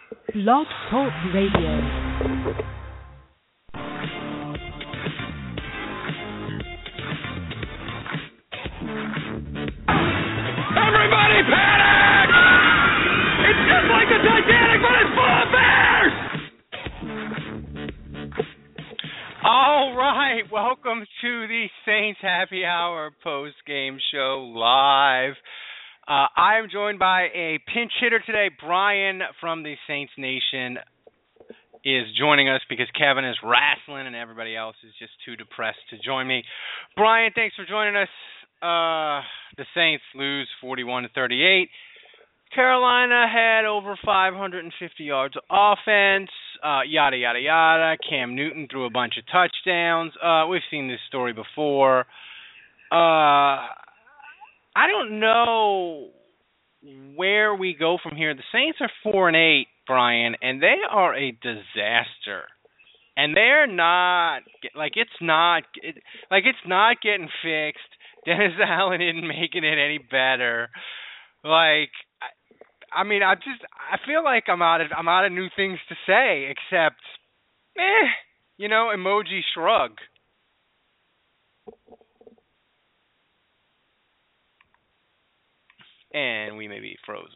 Blog Talk Radio. Everybody panic! It's just like the Titanic, but it's full of bears! All right, welcome to the Saints Happy Hour post-game show live. I am joined by a pinch hitter today. Brian from the Saints Nation is joining us because Kevin is wrestling and everybody else is just too depressed to join me. Brian, thanks for joining us. The Saints lose 41-38. Carolina had over 550 yards of offense, yada, yada, yada. Cam Newton threw a bunch of touchdowns. We've seen this story before. I don't know where we go from here. The Saints are 4-8, Brian, and they are a disaster. And they're not it's not getting fixed. Dennis Allen isn't making it any better. I feel like I'm out of new things to say except, emoji shrug. And we may be frozen.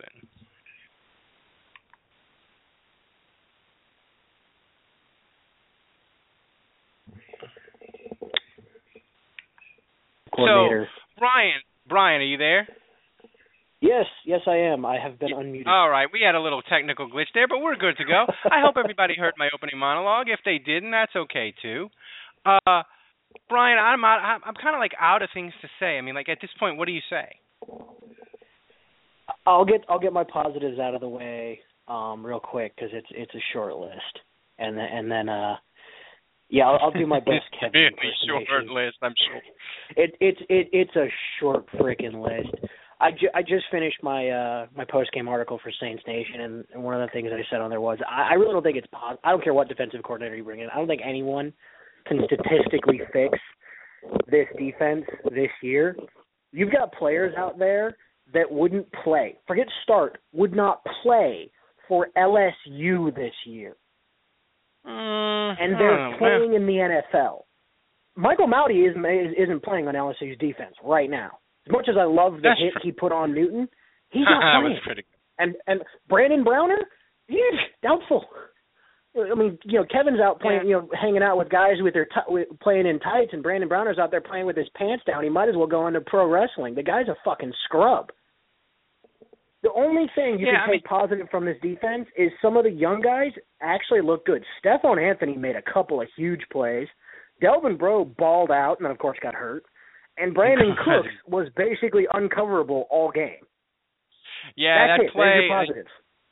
Coordinator. So, Brian, are you there? Yes, I am. I have been unmuted. All right, we had a little technical glitch there, but we're good to go. I hope everybody heard my opening monologue. If they didn't, that's okay too. Brian, I'm kind of out of things to say. I mean, at this point, what do you say? I'll get my positives out of the way real quick because it's a short list, and then I'll do my best Kevin really impersonation. Short list, I'm sure. It's a short freaking list. I just finished my my post game article for Saints Nation, and one of the things I said on there was I really don't think it's possible. I don't care what defensive coordinator you bring in. I don't think anyone can statistically fix this defense this year. You've got players out there that wouldn't play. Forget start, would not play for LSU this year. And they're playing in the NFL. Michael Mauti isn't playing on LSU's defense right now. As much as I love the hit he put on Newton, he's not playing. That was pretty good. And Brandon Browner, doubtful. I mean, Kevin's out playing, hanging out with guys with playing in tights, and Brandon Browner's out there playing with his pants down. He might as well go into pro wrestling. The guy's a fucking scrub. The only thing you can take positive from this defense is some of the young guys actually look good. Stephon Anthony made a couple of huge plays. Delvin Breaux balled out and then, of course, got hurt. And Brandon Cooks was basically uncoverable all game. Yeah, that's that play. There's your positives.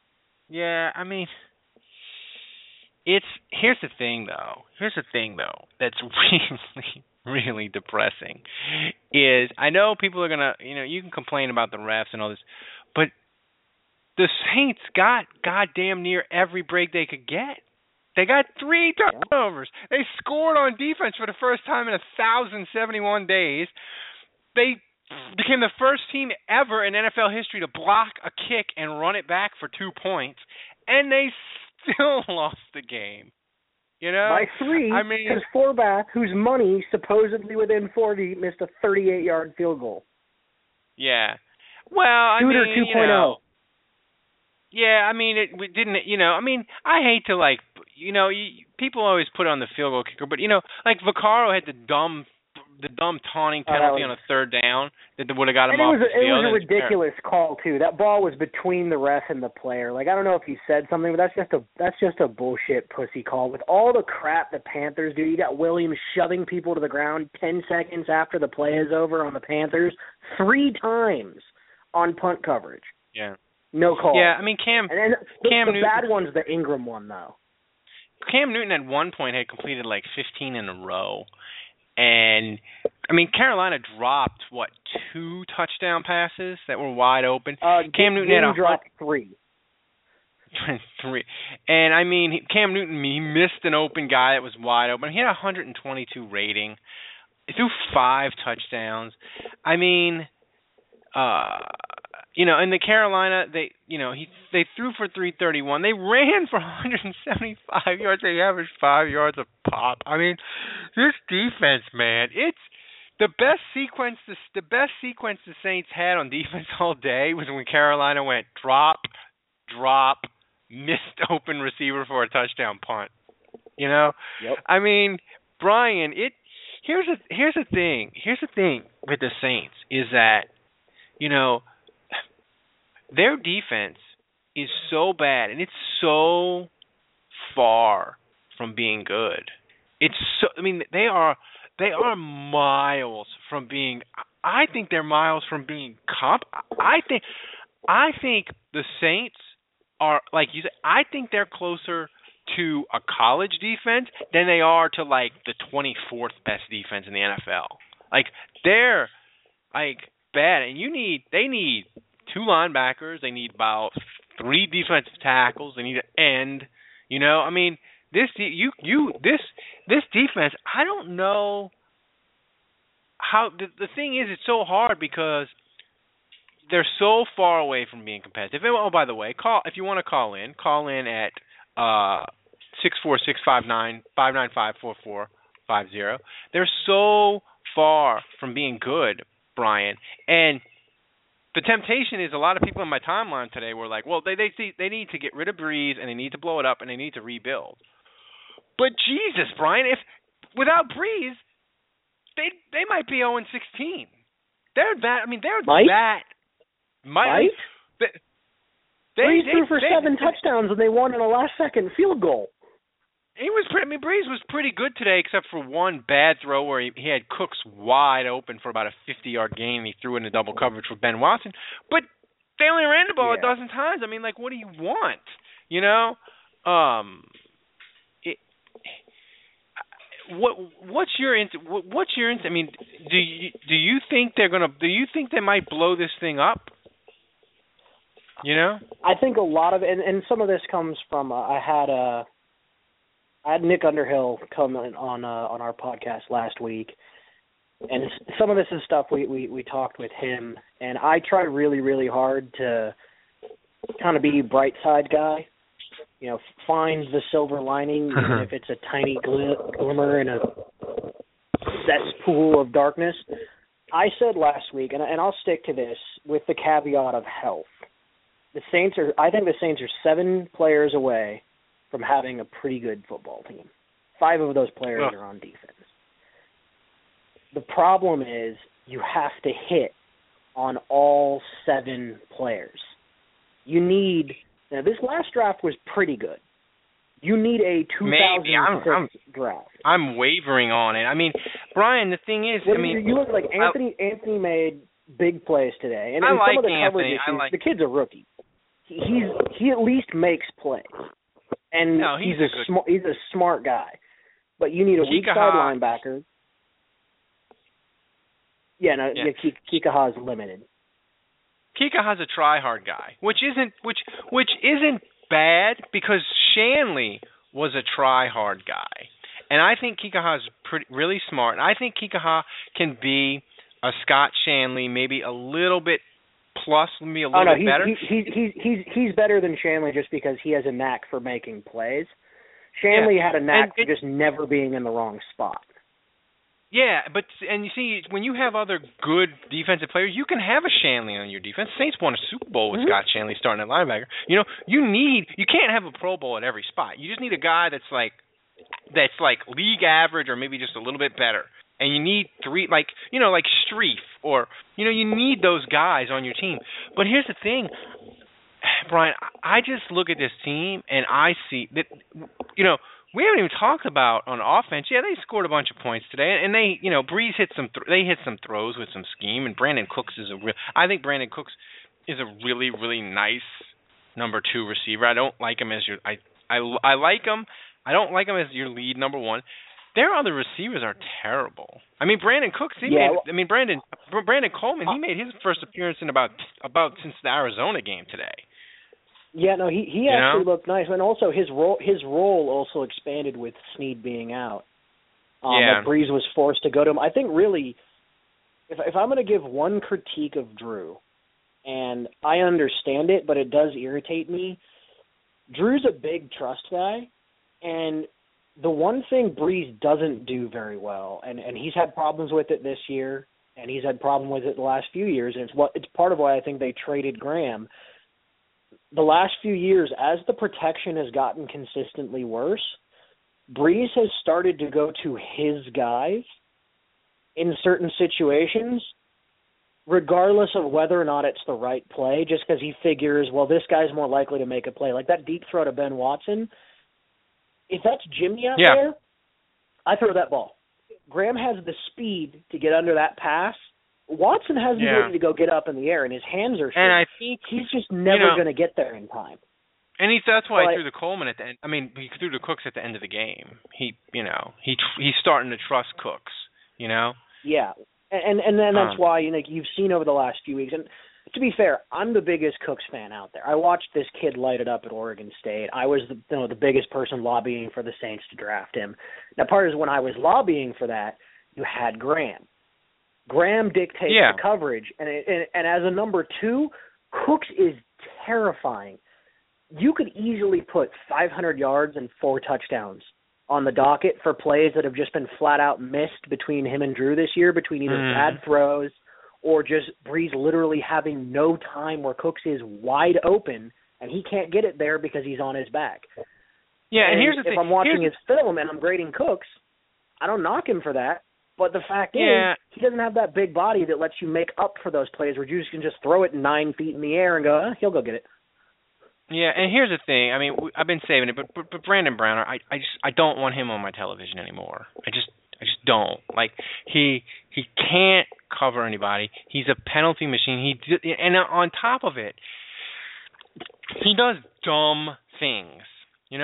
Here's the thing, though. That's really, really depressing. Is I know people are gonna, you can complain about the refs and all this, but the Saints got goddamn near every break they could get. They got 3 turnovers. They scored on defense for the first time in 1,071 days. They became the first team ever in NFL history to block a kick and run it back for 2 points, and they still lost the game. By 3, because Forbath, whose money supposedly within 40, missed a 38-yard field goal. Yeah. Well, Shooter 2.0. Yeah, it didn't, I hate to, people always put on the field goal kicker, but, Vaccaro had the dumb taunting penalty on a third down that would have got him off the field. It was a ridiculous call, too. That ball was between the ref and the player. I don't know if he said something, but that's just a bullshit pussy call. With all the crap the Panthers do, you got Williams shoving people to the ground 10 seconds after the play is over on the Panthers 3 times on punt coverage. Yeah. No call. Yeah, Cam the bad one's the Ingram one, though. Cam Newton at one point had completed 15 in a row. And, Carolina dropped, 2 touchdown passes that were wide open? Cam Newton had dropped 3. 3. And, Cam Newton, he missed an open guy that was wide open. He had a 122 rating. He threw 5 touchdowns. in the Carolina, they threw for 331. They ran for 175 yards. They averaged 5 yards a pop. I mean, this defense, man, it's the best sequence. The best sequence the Saints had on defense all day was when Carolina went drop, missed open receiver for a touchdown punt. Yep. I mean, Brian, here's the thing. Here's the thing with the Saints is that, their defense is so bad and it's so far from being good. They are miles from being. I think they're miles from being comp. I think the Saints are, like you said, I think they're closer to a college defense than they are to like the 24th best defense in the NFL. Like they're like bad, and they need 2 linebackers, they need about 3 defensive tackles, they need an end. I mean, this defense, I don't know how. The thing is, it's so hard because they're so far away from being competitive. Oh, by the way, if you want to call in at 646-599-595-4450. They're so far from being good, Brian. And the temptation is a lot of people in my timeline today were like, well, they need to get rid of Breeze and they need to blow it up and they need to rebuild. But Jesus, Brian, if without Breeze, they might be 0-16. They're that. I mean, they're that. Breeze threw for 7 touchdowns and they won in a last-second field goal. Breeze was pretty good today, except for one bad throw where he had Cooks wide open for about a 50-yard gain, and he threw into double coverage for Ben Watson. But they only ran the ball a dozen times. I mean, like, what do you want? What's your I mean, do you think they might blow this thing up? I think a lot of it, and some of this comes from I had Nick Underhill come on our podcast last week, and some of this is stuff we talked with him, and I try really, really hard to kind of be bright side guy, find the silver lining, even if it's a tiny glimmer in a cesspool of darkness. I said last week, and I'll stick to this with the caveat of health. I think the Saints are 7 players away from having a pretty good football team. 5 of those players are on defense. The problem is you have to hit on all 7 players. Now this last draft was pretty good. You need a 2006 draft. I'm wavering on it. I mean, Brian, the thing is, you look like Anthony made big plays today, and I like some of the Anthony. The kid's a rookie. He at least makes plays. And he's a smart guy, but you need a weak side linebacker. Kikaha's limited. Kikaha's a try-hard guy, which isn't bad because Shanley was a try-hard guy, and I think Kikaha's really smart. And I think Kikaha can be a Scott Shanley, maybe a little bit. Plus, be a little bit better. He's better than Shanley just because he has a knack for making plays. Shanley had a knack for just never being in the wrong spot. Yeah, and you see, when you have other good defensive players, you can have a Shanley on your defense. Saints won a Super Bowl with Scott Shanley starting at linebacker. You can't have a Pro Bowl at every spot. You just need a guy that's like league average or maybe just a little bit better. And you need 3, like Streif, or, you need those guys on your team. But here's the thing, Brian, I just look at this team and I see that, we haven't even talked about on offense. Yeah, they scored a bunch of points today, and they, Breeze hit some throws with some scheme, and Brandon Cooks I think Brandon Cooks is a really, really nice number 2 receiver. I don't like him as I like him. I don't like him as your lead number 1. Their other receivers are terrible. I mean, Brandon Cooks. Brandon Coleman. He made his first appearance in about since the Arizona game today. Yeah, no, he actually looked nice, and also his role also expanded with Snead being out. That Breeze was forced to go to him. I think really, if I'm going to give one critique of Drew, and I understand it, but it does irritate me. Drew's a big trust guy, and the one thing Brees doesn't do very well, and he's had problems with it this year, and he's had problems with it the last few years, and it's part of why I think they traded Graham. The last few years, as the protection has gotten consistently worse, Brees has started to go to his guys in certain situations, regardless of whether or not it's the right play, just because he figures, well, this guy's more likely to make a play. Like that deep throw to Ben Watson, if that's Jimmy out there, I throw that ball. Graham has the speed to get under that pass. Watson has the ability to go get up in the air, and his hands are short. And I think he's just never going to get there in time. And that's why he threw the Coleman at the end. I mean, he threw the Cooks at the end of the game. He's starting to trust Cooks. Yeah, and then that's why you've seen over the last few weeks. And to be fair, I'm the biggest Cooks fan out there. I watched this kid light it up at Oregon State. I was the biggest person lobbying for the Saints to draft him. Now, part is when I was lobbying for that, you had Graham. Graham dictates the coverage, and as a number 2, Cooks is terrifying. You could easily put 500 yards and 4 touchdowns on the docket for plays that have just been flat out missed between him and Drew this year, between either bad throws or just Brees literally having no time where Cooks is wide open and he can't get it there because he's on his back. Yeah, and here's the thing. If I'm watching his film and I'm grading Cooks, I don't knock him for that. But the fact is, he doesn't have that big body that lets you make up for those plays where you can just throw it 9 feet in the air and go, he'll go get it. Yeah, and here's the thing. I mean, I've been saving it, but Brandon Browner, I don't want him on my television anymore. I just don't. Like he can't cover anybody. He's a penalty machine. And on top of it, he does dumb things. And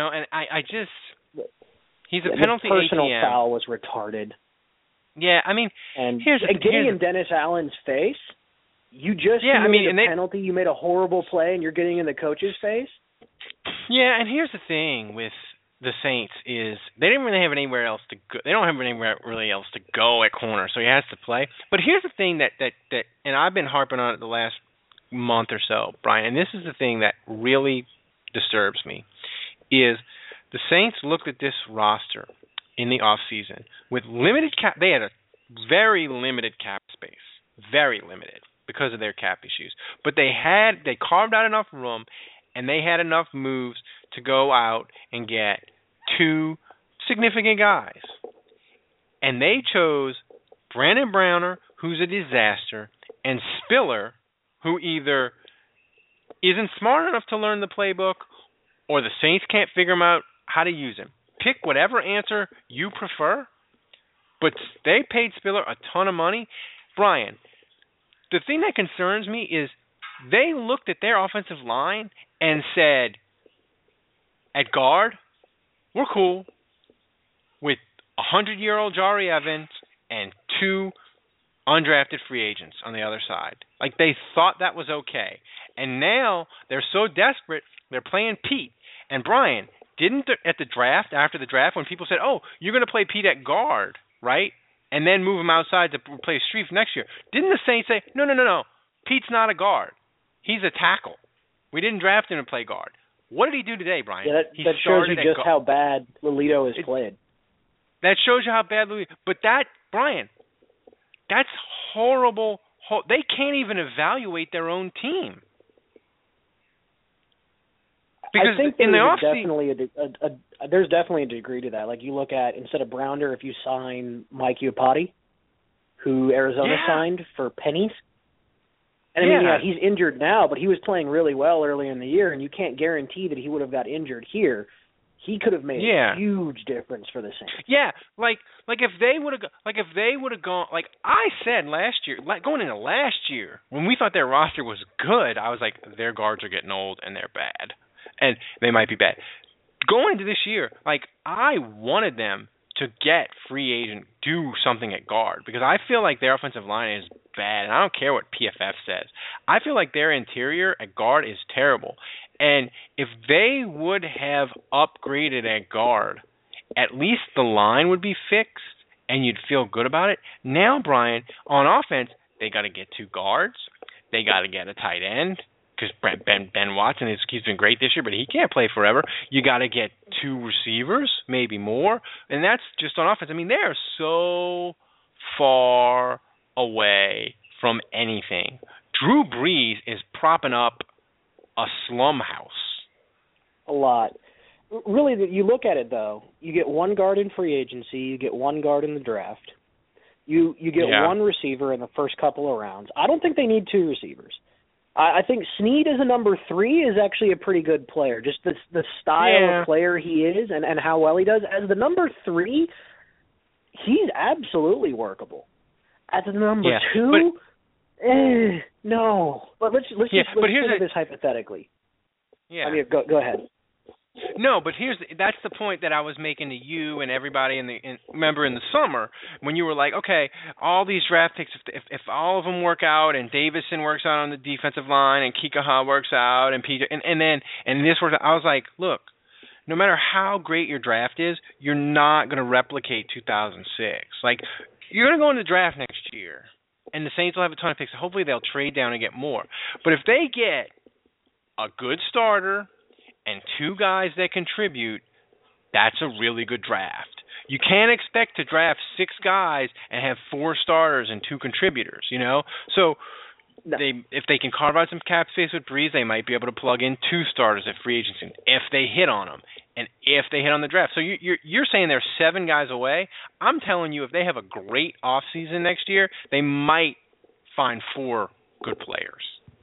he's a penalty ATM. The personal foul was retarded. Yeah, I mean, getting in Dennis Allen's face. You just made a penalty. You made a horrible play, and you're getting in the coach's face. Yeah, and here's the thing with the Saints is they didn't really have anywhere else to go. They don't have anywhere really else to go at corner, so he has to play. But here's the thing that and I've been harping on it the last month or so, Brian. And this is the thing that really disturbs me is the Saints looked at this roster in the offseason with limited cap. They had a very limited cap space, very limited because of their cap issues. But they carved out enough room, and they had enough moves to go out and get 2 significant guys. And they chose Brandon Browner, who's a disaster, and Spiller, who either isn't smart enough to learn the playbook or the Saints can't figure him out how to use him. Pick whatever answer you prefer, but they paid Spiller a ton of money. Brian, the thing that concerns me is they looked at their offensive line and said, at guard, we're cool with 100-year-old Jari Evans and 2 undrafted free agents on the other side. Like, they thought that was okay. And now they're so desperate, they're playing Pete. And Brian, after the draft, when people said, oh, you're going to play Pete at guard, right? And then move him outside to replace Strief next year. Didn't the Saints say, no, Pete's not a guard. He's a tackle. We didn't draft him to play guard. What did he do today, Brian? Yeah, that shows you just how bad Lolito has played. That shows you how bad Lolito. But Brian, that's horrible. They can't even evaluate their own team. Because I think in the there's definitely a degree to that. Like you look at, instead of Browner, if you sign Mike Iupati, who Arizona signed for pennies. And I mean, he's injured now, but he was playing really well earlier in the year, and you can't guarantee that he would have got injured here. He could have made a huge difference for the Saints. Yeah, like if they would have gone, like I said last year, going into last year, when we thought their roster was good, I was like, their guards are getting old and they're bad, and they might be bad. Going into this year, like I wanted them to get free agent, do something at guard, because I feel like their offensive line is bad, and I don't care what PFF says. I feel like their interior at guard is terrible. And if they would have upgraded at guard, at least the line would be fixed, and you'd feel good about it. Now, Brian, on offense, they got to get 2 guards. they got to get a tight end because Ben Watson he's been great this year, but he can't play forever. You got to get 2 receivers, maybe more, and that's just on offense. I mean, they are so far away from anything. Drew Brees is propping up a slum house. A lot. Really, you look at it, though. You get 1 guard in free agency. You get 1 guard in the draft. You get 1 receiver in the first couple of rounds. I don't think they need 2 receivers. I think Snead as a number 3 is actually a pretty good player. Just the style of player he is and how well he does. As the number 3, he's absolutely workable. As a number 2, no. But let's think of this hypothetically. Yeah. I mean, go ahead. No, but that's the point that I was making to you and everybody remember in the summer when you were like, okay, all these draft picks, if all of them work out and Davison works out on the defensive line and Kikaha works out and Peter and this works out, I was like, look, no matter how great your draft is, you're not going to replicate 2006. Like, you're going to go in the draft next year, and the Saints will have a ton of picks. Hopefully they'll trade down and get more. But if they get a good starter and 2 guys that contribute, that's a really good draft. You can't expect to draft 6 guys and have 4 starters and 2 contributors, you know? So if they can carve out some cap space with Brees, they might be able to plug in 2 starters at free agency if they hit on them and if they hit on the draft. So you're saying they're 7 guys away. I'm telling you, if they have a great offseason next year, they might find 4 good players.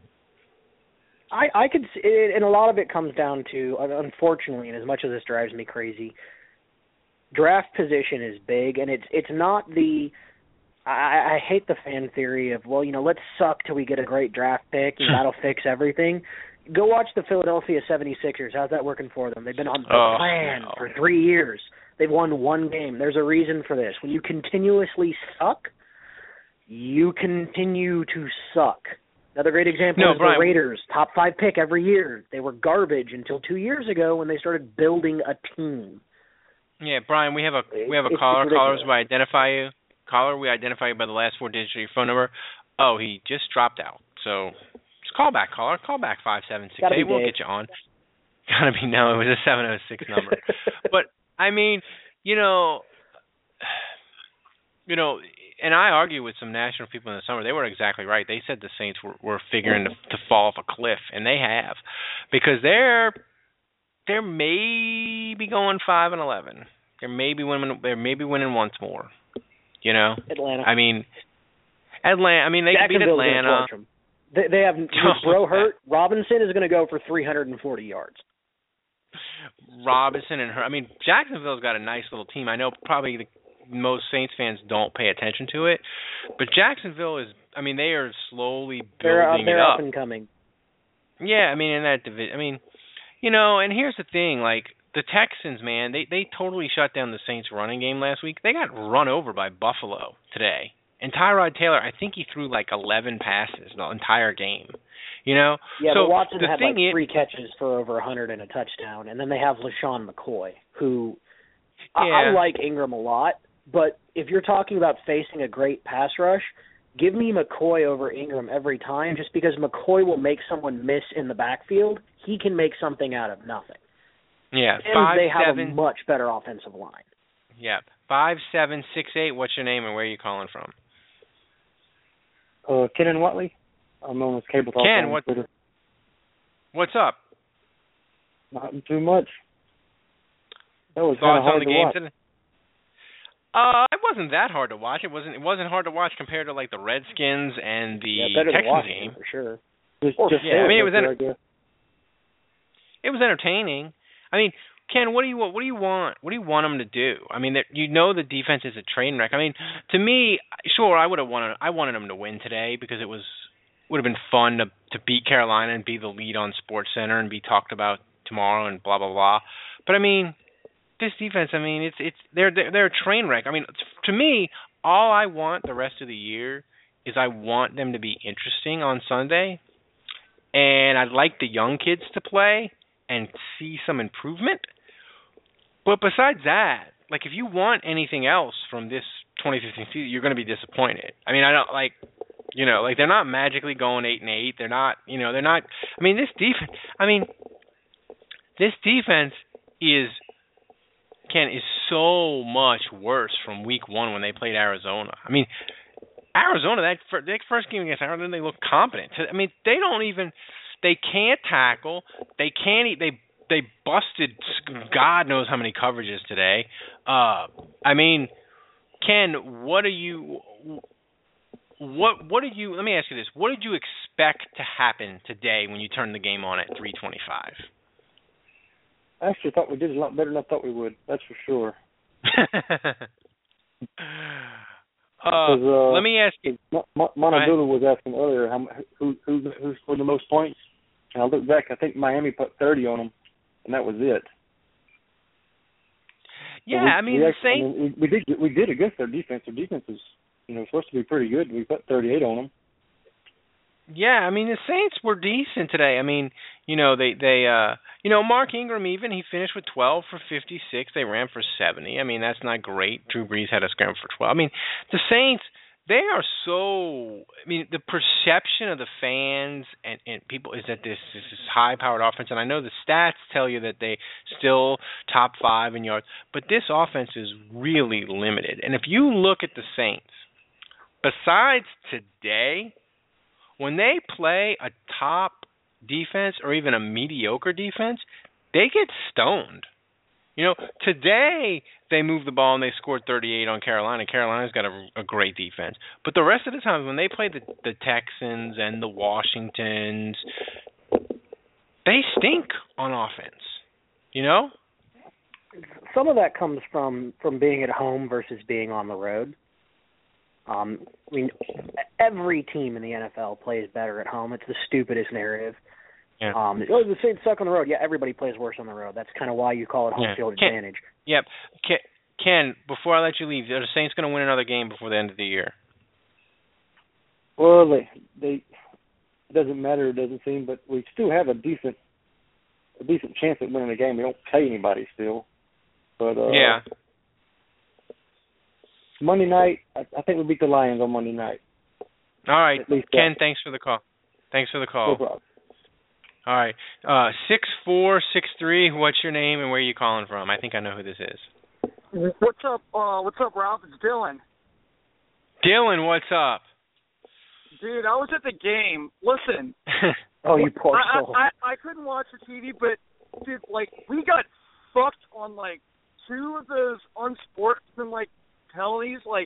I could see, and a lot of it comes down to, unfortunately, and as much as this drives me crazy, draft position is big, and it's not the. I hate the fan theory of, well, let's suck till we get a great draft pick and that'll fix everything. Go watch the Philadelphia 76ers. How's that working for them? They've been on the plan for 3 years. They've won 1 game. There's a reason for this. When you continuously suck, you continue to suck. Another great example is the Raiders, top 5 pick every year. They were garbage until 2 years ago when they started building a team. Yeah, Brian, we have a caller. Callers, we identify you. Caller, we identify you by the last 4 digits of your phone number. Oh, he just dropped out. So just call back, caller. Call back 5768. We'll get you on. Gotta be no. It was a 706 number. But I mean, and I argue with some national people in the summer. They were exactly right. They said the Saints were figuring to fall off a cliff, and they have, because they're maybe going 5-11. They may be winning once more. Atlanta. I mean, they could beat Atlanta. They have Bro hurt. Robinson is going to go for 340 yards. Robinson and her. I mean, Jacksonville's got a nice little team. I know probably most Saints fans don't pay attention to it, but Jacksonville is. I mean, they are slowly building they're it up. Up and coming. Yeah, I mean, in that division. I mean, and here's the thing, like, the Texans, man, they totally shut down the Saints' running game last week. They got run over by Buffalo today. And Tyrod Taylor, I think he threw like 11 passes the entire game. Yeah, so but Watson had 3 catches for over 100 and a touchdown. And then they have LaShawn McCoy, who I like Ingram a lot. But if you're talking about facing a great pass rush, give me McCoy over Ingram every time, just because McCoy will make someone miss in the backfield. He can make something out of nothing. Yeah, and they have a much better offensive line. Yeah, 5768. What's your name and where are you calling from? Ken and Watley. I'm known as Cable Talk. Ken, what's up? Not too much. That was thoughts on the game today? It wasn't that hard to watch. It wasn't hard to watch compared to like the Redskins and the Texans game for sure. It was entertaining. I mean, Ken, what do you want? What do you want them to do? I mean, the defense is a train wreck. I mean, to me, sure, I wanted them to win today because would have been fun to beat Carolina and be the lead on SportsCenter and be talked about tomorrow and blah blah blah. But I mean, this defense, I mean, they're a train wreck. I mean, to me, all I want the rest of the year is I want them to be interesting on Sunday, and I'd like the young kids to play and see some improvement. But besides that, like, if you want anything else from this 2015 season, you're going to be disappointed. I mean, I don't like. You know, like they're not magically going 8-8. They're not. They're not. I mean, this defense is so much worse from week 1 when they played Arizona. I mean, Arizona, that first game against Arizona, they look competent. I mean, they can't tackle. They can't. They busted God knows how many coverages today. I mean, Ken, what do you? Let me ask you this. What did you expect to happen today when you turned the game on at 3:25? I actually thought we did a lot better than I thought we would. That's for sure. Let me ask you. Monadula was asking earlier who scored the most points, and I look back. I think Miami put 30 on them, and that was it. Yeah, the Saints. We did against their defense. Their defense is supposed to be pretty good. We put 38 on them. Yeah, I mean the Saints were decent today. I mean, they Mark Ingram he finished with 12 for 56. They ran for 70. I mean, that's not great. Drew Brees had a scramble for 12. I mean, the Saints, they are so. I mean, the perception of the fans and people is that this is high-powered offense, and I know the stats tell you that they still top 5 in yards, but this offense is really limited. And if you look at the Saints, besides today, when they play a top defense or even a mediocre defense, they get stoned. Today they moved the ball and they scored 38 on Carolina. Carolina's got a great defense. But the rest of the time when they play the Texans and the Washingtons, they stink on offense. Some of that comes from being at home versus being on the road. I mean, every team in the NFL plays better at home. It's the stupidest narrative. Yeah. The Saints suck on the road. Yeah, everybody plays worse on the road. That's kind of why you call it home field advantage. Yep. Ken, before I let you leave, are the Saints going to win another game before the end of the year? Well, they it doesn't matter. It doesn't seem, but we still have a decent chance at winning the game. We don't pay anybody still, but yeah. Monday night, I think we'll beat the Lions on Monday night. All right, Ken, thanks for the call. No problem. All right, 6463. What's your name and where are you calling from? I think I know who this is. What's up? What's up, Ralph? It's Dylan. Dylan, what's up? Dude, I was at the game. Listen. Oh, you poor soul. I couldn't watch the TV, but dude, we got fucked on 2 of those unsportsmanlike penalties. Why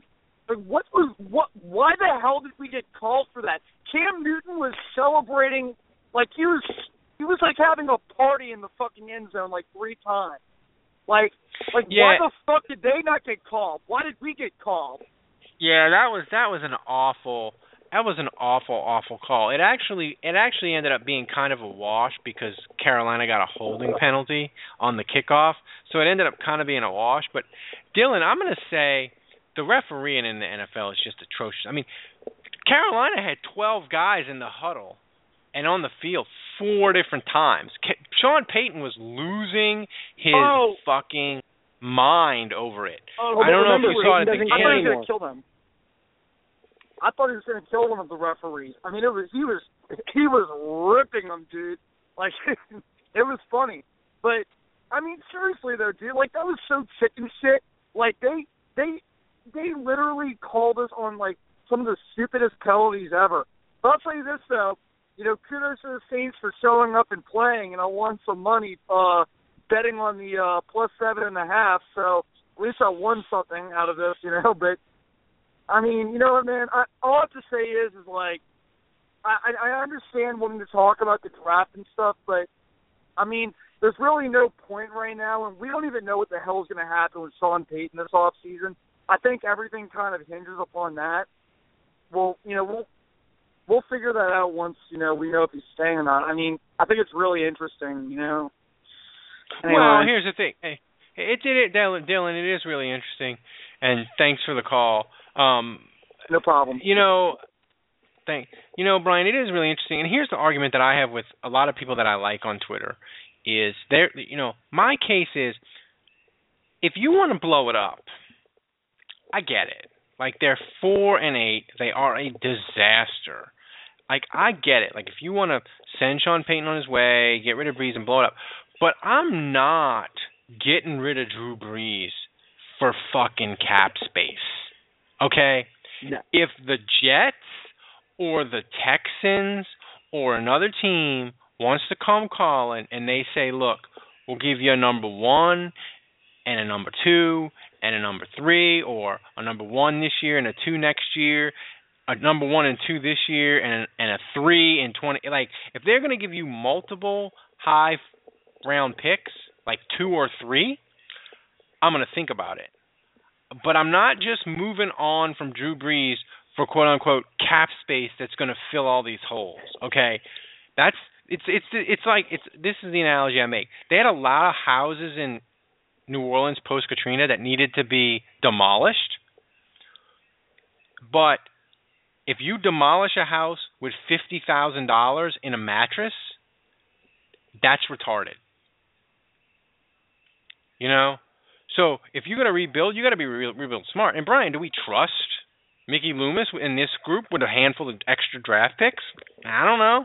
the hell did we get called for that? Cam Newton was celebrating he was having a party in the fucking end zone 3 times. Why the fuck did they not get called? Why did we get called? Yeah, that was an awful call. It actually ended up being kind of a wash because Carolina got a holding penalty on the kickoff, so it ended up kind of being a wash. But Dylan, I'm going to say the refereeing in the NFL is just atrocious. I mean, Carolina had 12 guys in the huddle and on the field 4 different times. Sean Payton was losing his fucking mind over it. I don't know if you saw it at the game. I thought he was going to kill them. I thought he was going to kill one of the referees. I mean, he was ripping them, dude. It was funny. But I mean, seriously though, dude, that was so chicken shit. They literally called us on some of the stupidest penalties ever. But I'll tell you this though, kudos to the Saints for showing up and playing, and I won some money betting on the +7.5. So at least I won something out of this, But I mean, you know what, man? All I have to say is I understand wanting to talk about the draft and stuff, but I mean, there's really no point right now, and we don't even know what the hell is going to happen with Sean Payton this offseason. I think everything kind of hinges upon that. Well, we'll figure that out once, we know if he's staying or not. I mean, I think it's really interesting, Anyway. Well, here's the thing. Hey, Dylan, it is really interesting, and thanks for the call. No problem. Brian, it is really interesting, and here's the argument that I have with a lot of people that I like on Twitter is my case is if you want to blow it up, I get it. Like, they're 4-8. They are a disaster. Like, I get it. Like, if you want to send Sean Payton on his way, get rid of Brees and blow it up. But I'm not getting rid of Drew Brees for fucking cap space. Okay? No. If the Jets or the Texans or another team wants to come calling and they say, look, we'll give you a number 1 and a number 2 and a number 3, or a number 1 this year and a 2 next year, a number 1 and 2 this year and a 3 and 20. Like, if they're going to give you multiple high round picks, like 2 or 3, I'm going to think about it. But I'm not just moving on from Drew Brees for quote unquote cap space that's going to fill all these holes. Okay, this is the analogy I make. They had a lot of houses in New Orleans post Katrina that needed to be demolished, but if you demolish a house with $50,000 in a mattress, that's retarded. You know? So if you're going to rebuild, you got to be rebuild smart. And Brian, do we trust Mickey Loomis in this group with a handful of extra draft picks? I don't know.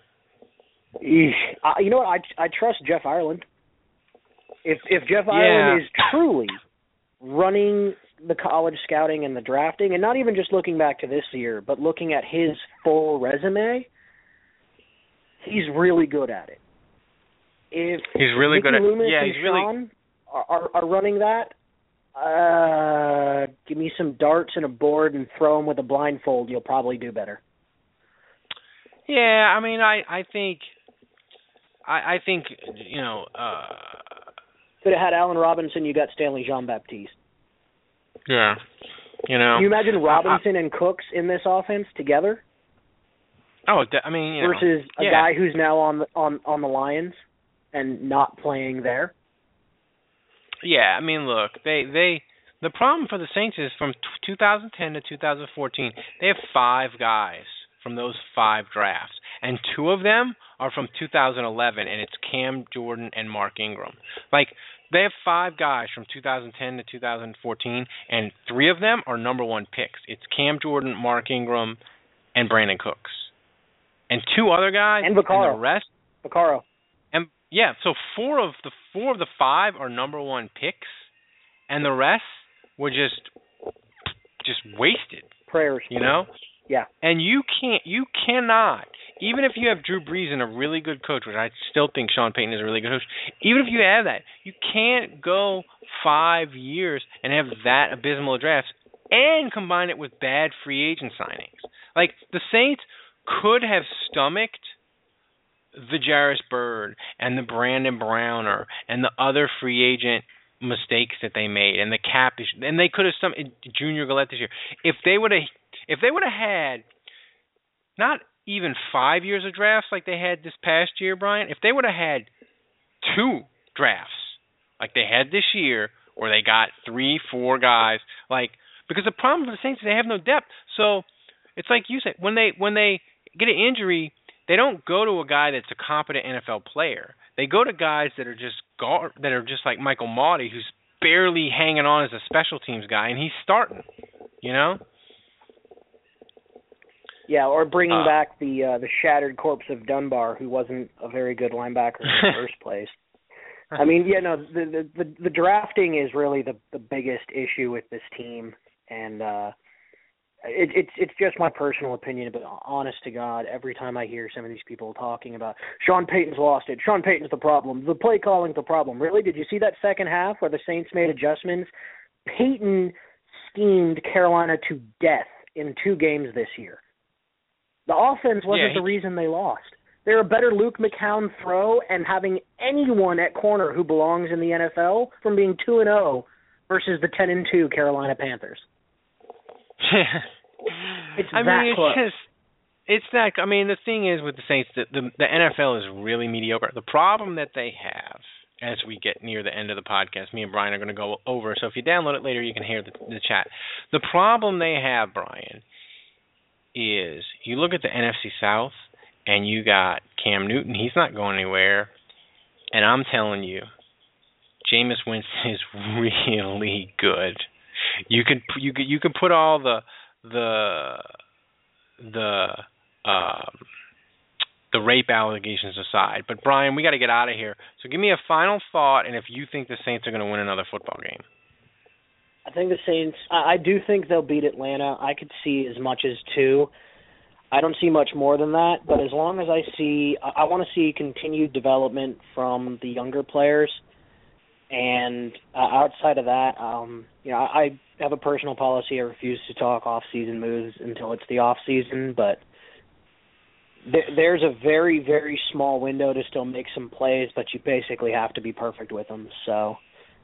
You know what? I trust Jeff Ireland. If Jeff Ireland is truly running the college scouting and the drafting, and not even just looking back to this year, but looking at his full resume, he's really good at it. If he's really Mickey good at Loomis and he's really Sean are running that, give me some darts and a board and throw them with a blindfold, you'll probably do better. Yeah, I mean, I think you know. Could have had Allen Robinson. You got Stanley Jean-Baptiste. Yeah, you know. Can you imagine Robinson and Cooks in this offense together? Oh, I mean, you versus know, a guy who's now on the Lions and not playing there. Yeah, I mean, look, the problem for the Saints is from 2010 to 2014, they have 5 guys from those 5 drafts, and 2 of them are from 2011, and it's Cam Jordan and Mark Ingram. Like, they have 5 guys from 2010 to 2014, and 3 of them are number 1 picks. It's Cam Jordan, Mark Ingram, and Brandon Cooks. And 2 other guys, and Vaccaro. And the rest, Vaccaro. And yeah, so 4 of the 5 are number 1 picks, and the rest were just wasted. Prayers, you know. Yeah. And you cannot, even if you have Drew Brees and a really good coach, which I still think Sean Payton is a really good coach, even if you have that, you can't go 5 years and have that abysmal draft and combine it with bad free agent signings. Like, the Saints could have stomached the Jairus Byrd and the Brandon Browner and the other free agent mistakes that they made and the cap issue, and they could have Junior Gillette this year. If they would have had not even 5 years of drafts like they had this past year, Brian, if they would have had 2 drafts like they had this year, where they got 3-4 guys, like, because the problem for the Saints is they have no depth. So it's like you said, when they get an injury, they don't go to a guy that's a competent NFL player. They go to guys that are just like Michael Maudie, who's barely hanging on as a special teams guy, and he's starting. You know. Yeah, or bringing back the shattered corpse of Dunbar, who wasn't a very good linebacker in the first place. I mean, yeah, no, the drafting is really the biggest issue with this team, and it's just my personal opinion. But honest to God, every time I hear some of these people talking about Sean Payton's lost it, Sean Payton's the problem, the play calling's the problem. Really, did you see that second half where the Saints made adjustments? Payton schemed Carolina to death in 2 games this year. The offense wasn't the reason they lost. They're a better Luke McCown throw and having anyone at corner who belongs in the NFL from being 2-0 versus the 10-2 Carolina Panthers. It's that. I mean, the thing is with the Saints, the NFL is really mediocre. The problem that they have, as we get near the end of the podcast, me and Brian are going to go over. So if you download it later, you can hear the chat. The problem they have, Brian, is you look at the NFC South and you got Cam Newton. He's not going anywhere. And I'm telling you, Jameis Winston is really good. You can put all the rape allegations aside. But Brian, we got to get out of here. So give me a final thought, and if you think the Saints are going to win another football game. I think the Saints. I do think they'll beat Atlanta. I could see as much as 2. I don't see much more than that, but as long as I want to see continued development from the younger players, and outside of that, I have a personal policy. I refuse to talk off-season moves until it's the off-season, but there's a very, very small window to still make some plays, but you basically have to be perfect with them. So,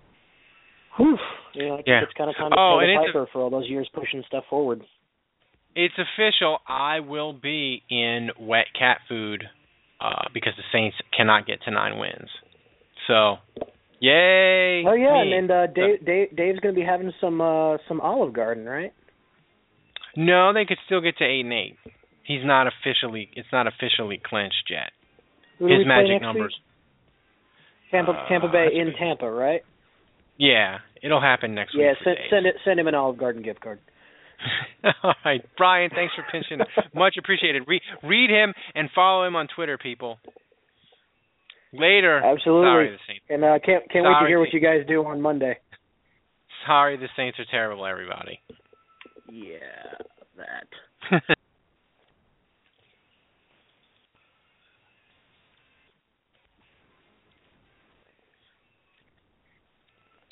it's kind of time to pay the piper for all those years pushing stuff forward. It's official. I will be in wet cat food because the Saints cannot get to 9 wins. So, yay! Oh yeah, me. and Dave's going to be having some Olive Garden, right? No, they could still get to 8-8. It's not officially clinched yet. His magic numbers. Tampa Bay in Tampa, right? Yeah, it'll happen next week. Yeah, send him an Olive Garden gift card. All right, Brian, thanks for pinching. Much appreciated. Read him and follow him on Twitter, people. Later. Absolutely. Sorry, the Saints. And can't wait to hear what you guys do on Monday. Sorry, the Saints are terrible, everybody. Yeah, that.